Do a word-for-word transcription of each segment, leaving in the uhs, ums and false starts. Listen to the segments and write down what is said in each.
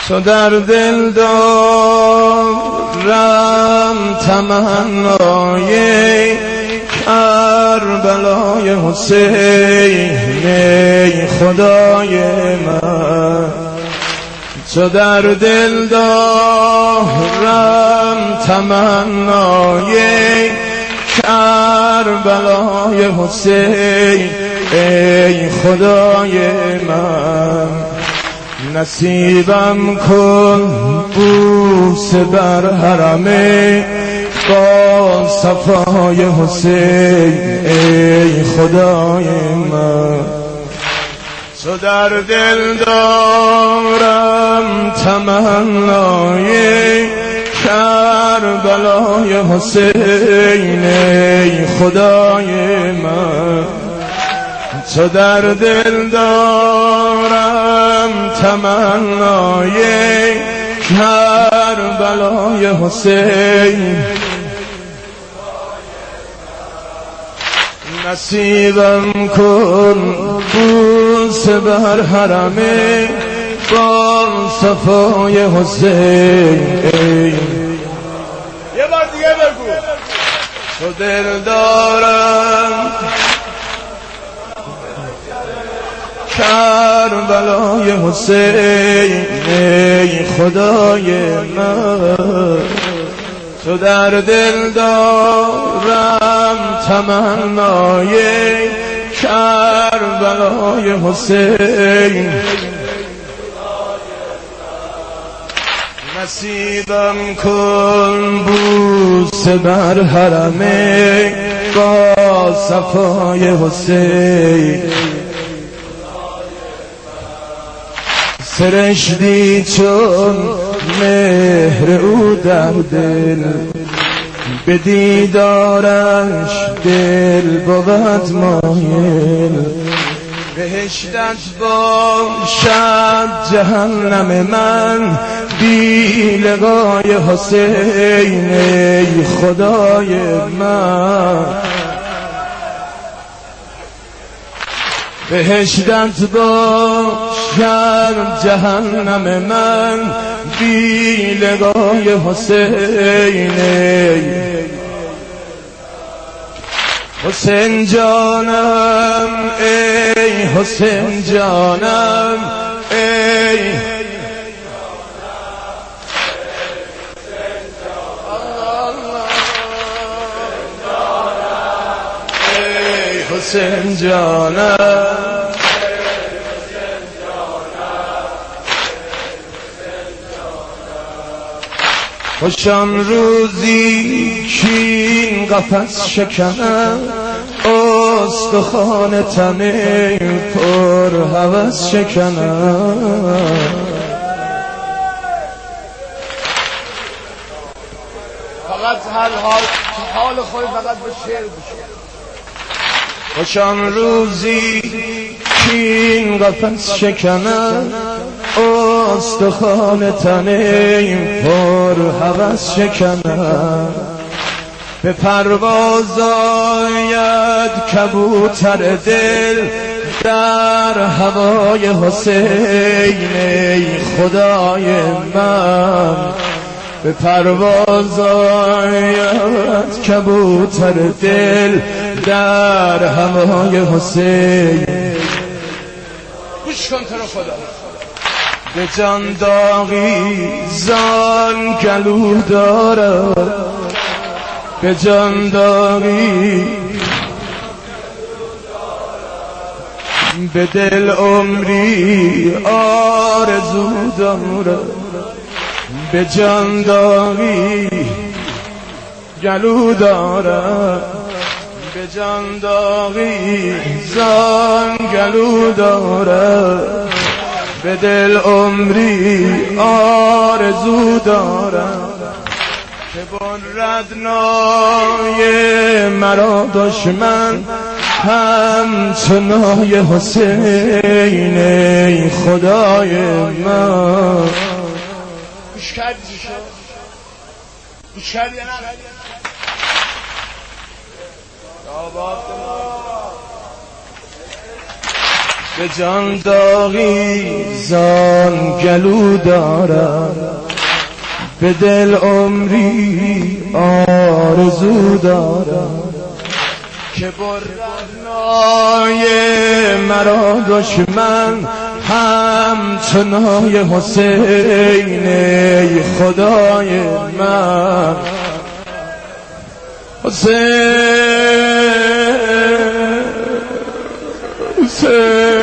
تو در دل دارم تمنای کربلای حسین ای خدای من. تو در دل دارم تمنای کربلای حسین ای خدای من. نصیبم کن بوس بر حرم با صفای حسین ای خدای من. تو در دل دارم تمنای کربلای حسین ای خدای من. تو در دل دارم تمنای کربلای حسین. نصیبم کن بوس بر حرم با صفای حسین. یه بار دیگه بگو. تو دل دارم کربلای حسین ای خدای من. تو در دل دارم تمنای کربلای حسین. نصیبم کن بوس بر حرم با صفای حسین. سرشتی چون مهر او در دل به دیدارش دل بود مایل. بهشتت باشد جهنم من بی لقای حسین ای خدای من. بهشتت باشد جهنم من بی لقای حسین. حسین جانم ای حسین جانم ای حسین جانم. خوشم روزی کین قفس شکنم استخوان تنه پر هوس شکنم. فقط حال حال حال خود فقط به شعر بشه. خوشم روزی کین قفس شکنم استخوان تنه پر هوس شکنم. به پرواز آید کبوتر دل در هوای حسین ای خدای من. به پرواز آید کبوتر دل در هوای حسین. گوش کن تو رو خدا. به جان داغی زان گلو دارم به جان داغی به دل عمری آرزو دارم. به جان داغی گلو دارم به جان داغی زان گلو دارم. به دل عمری آرزو دارم که برد نای مرا دشمن همچنای حسین ای خدای من. گوش کردی چی شد؟ گوش کردی یا نه؟ به جان داغی زان گلو دارم، به دل عمری آرزو دارم که برنای مرا دشمن همچنای حسین ای خدای من. حسین حسین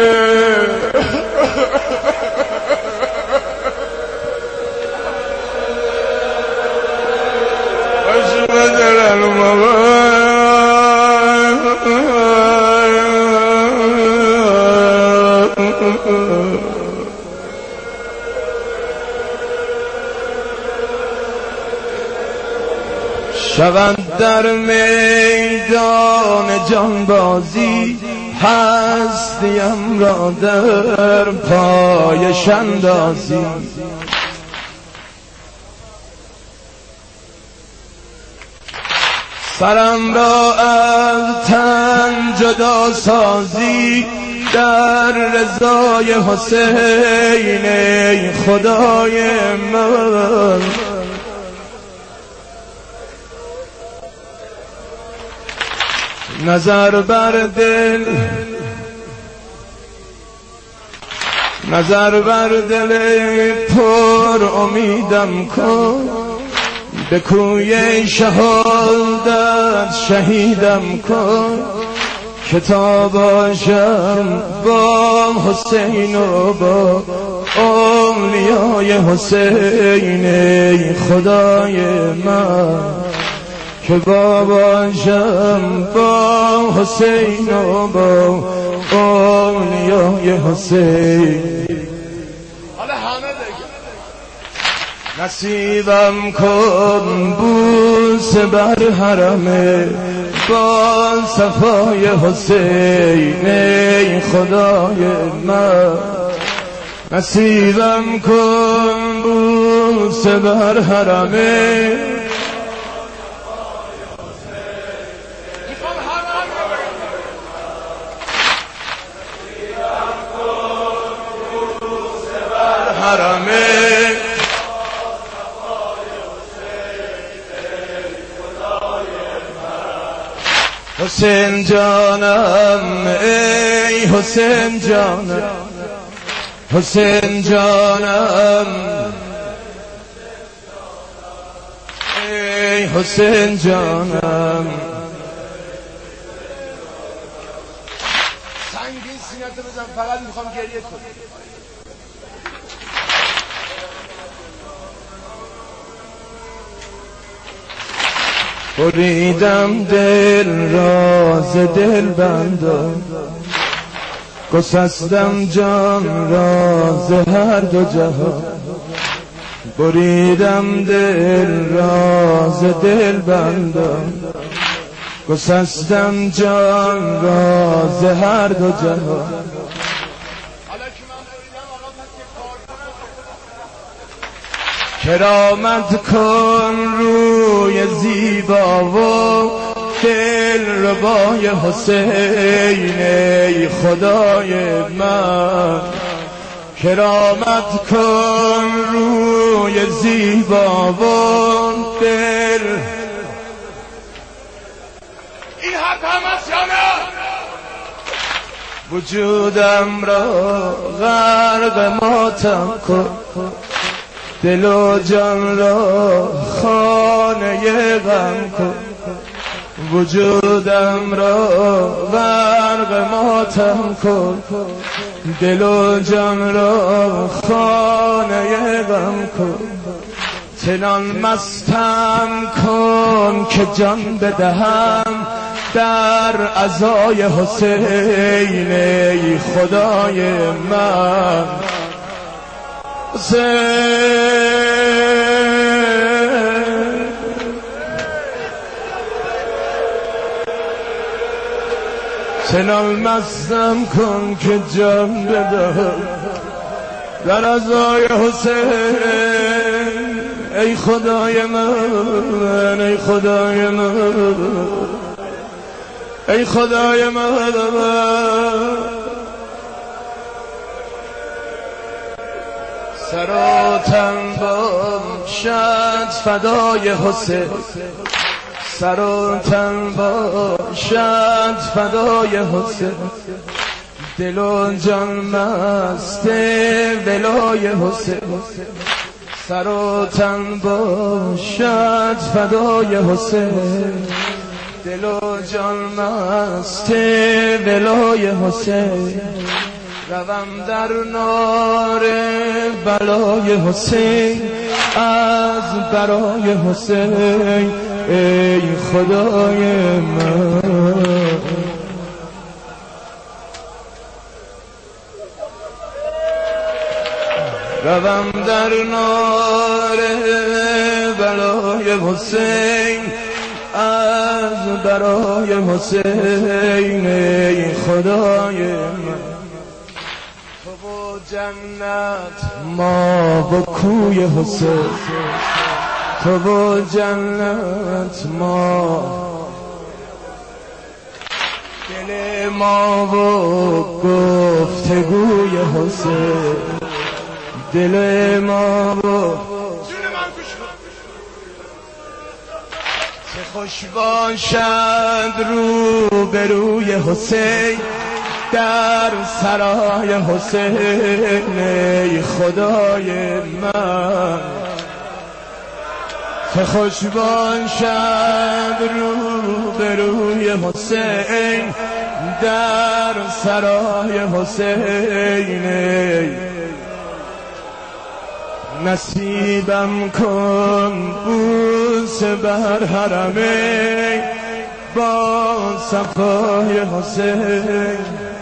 شوند در میدان جانبازی، هستیم را در پایش اندازی. سرم را از تن جدا سازی، در رضای حسین ای خدای من. نظر بر دل نظر بر دل پر امیدم کن، به کوی شهادت شهیدم کن که تا باشم با حسین و با اولیای حسین ای خدای من. که با باشم با حسین و با اولیای حسین. حالا همه دیگه نصیبم کن بوس بر حرمه با صفای حسین ای خدای من. نصیبم کن بوس بر حرمه حرمه. حسین جانم ای حسین جانم، حسین جانم ای حسین جانم. سنگین سینه‌تو بزن، فقط میخوام گریه کنم. بریدم دل راز دل بندم، گسستم جان راز هر دو جهان. بریدم دل راز دل بندم، گسستم جان راز هر دو جهان. کرامت کن روی زیبا و دل ربای حسین ای خدای من. کرامت کن روی زیبا و دل. این حق هم است یا نه؟ وجودم را غرق ماتم کن، دل و جان را خانه غم کن. وجودم را غرق ماتم کن، دل و جان را خانه غم کن. چنان مستم کن که جان بدهم در عزای حسین ای خدای من. چنان مستم کن که جان بدهم در عزای حسین ای خدای من، ای خدای من، ای خدای من. سر و تن باشد فدای حسین، سر و تن باشد فدای حسین، دل و جان مست ولای حسین، سر و تن باشد فدای حسین، دل و جان مست ولای حسین، روم در نار بلای حسین از برای حسین، ای خدای من. روم در نار بلای حسین از برای حسین، ای خدای من. تو و جنت ما و کوی حسین، تو و جنت ما، دل ما و گفتگوی حسین، دل ما و چه خوش باشد رو به روی حسین در سرای حسین، ای خدای من. چه خوش باشد رو به روی حسین در سرای حسین، نصیبم کن بوس بر حرمین با صفای حسین،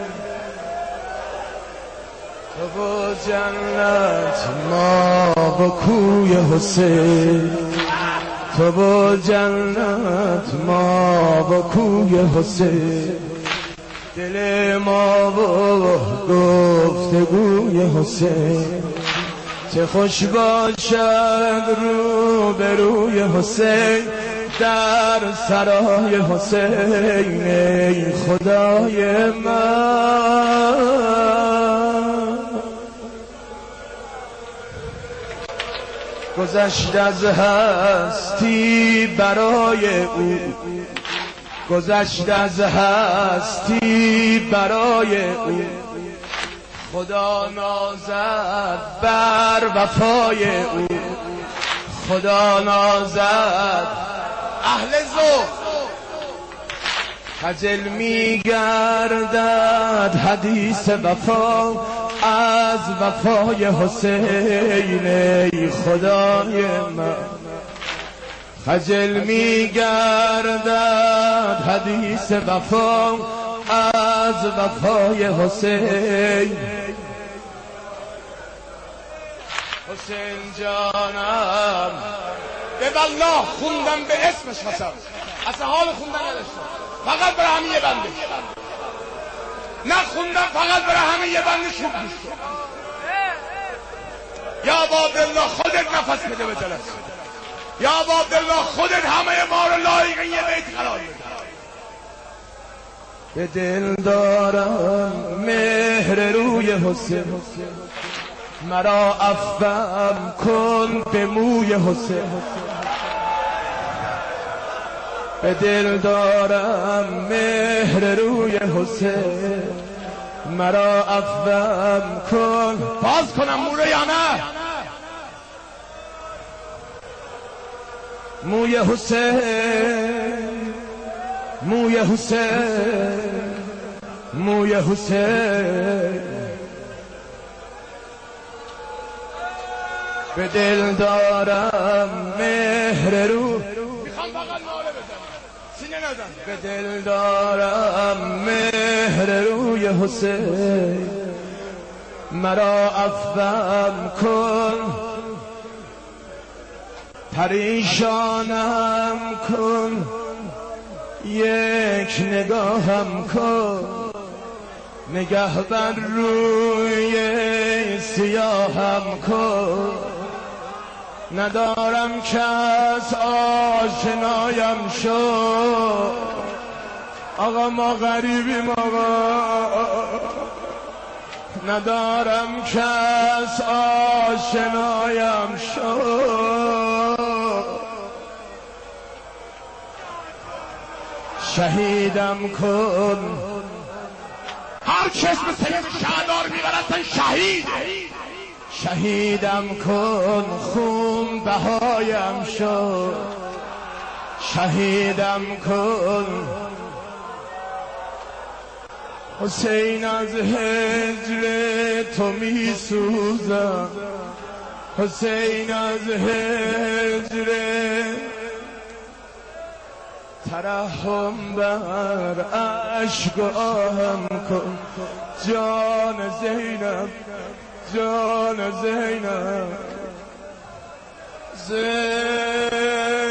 تو و جنت ما و کوی حسین، تو و جنت ما و کوی حسین، دل ما و گفتگوی حسین، چه خوش باشد رو به روی حسین در سرای حسین، ای خدای من. گذشت از هستی برای او، گذشت از هستی برای او، خدا نازد بر وفای او، خدا نازد اهل ذوق. خجل می گردد حدیث وفا از وفای حسین، ای خدای من. خجل می گردد حدیث وفا از وفای حسین. حسین جانم به والله خوندم به اسمش قسم، اصلا حال خوندن نداشتم، فقط برای همین یه بنده نه خوندم، فقط برای همین یه بنده شوک میشد. یا عبدالله خودت نفس بده به جلس، یا عبدالله خودت همه ما رو لایق یه بیت قرار بده. به دل دارم مهر روی حسین، مرا عفوم کن به موی حسین. به دل دارم مهر روی حسین، مرا عفوم کن. باز کنم موره یا نه؟ موی حسین، موی حسین، موی حسین. به دل دارم مهر رو، میخوام فقط ناله بزنم سینه نزن. به دل دارم مهر روی حسین، مرا عفوم کن. پریشانم کن، یک نگاهم کن، نگه بر روی سیاهم کن. ندارم کس آشنایم شد، آقا ما غریبیم آقا، ندارم کس آشنایم شد، شهیدم کن. هر کس به سید شهدار میبرد شهید، شهیدم کن خون بهایم شد، شهیدم کن. حسین از هجر تو می سوزم، حسین از هجر ترحم بر اشکام کن. جان زینب جان زینب زینب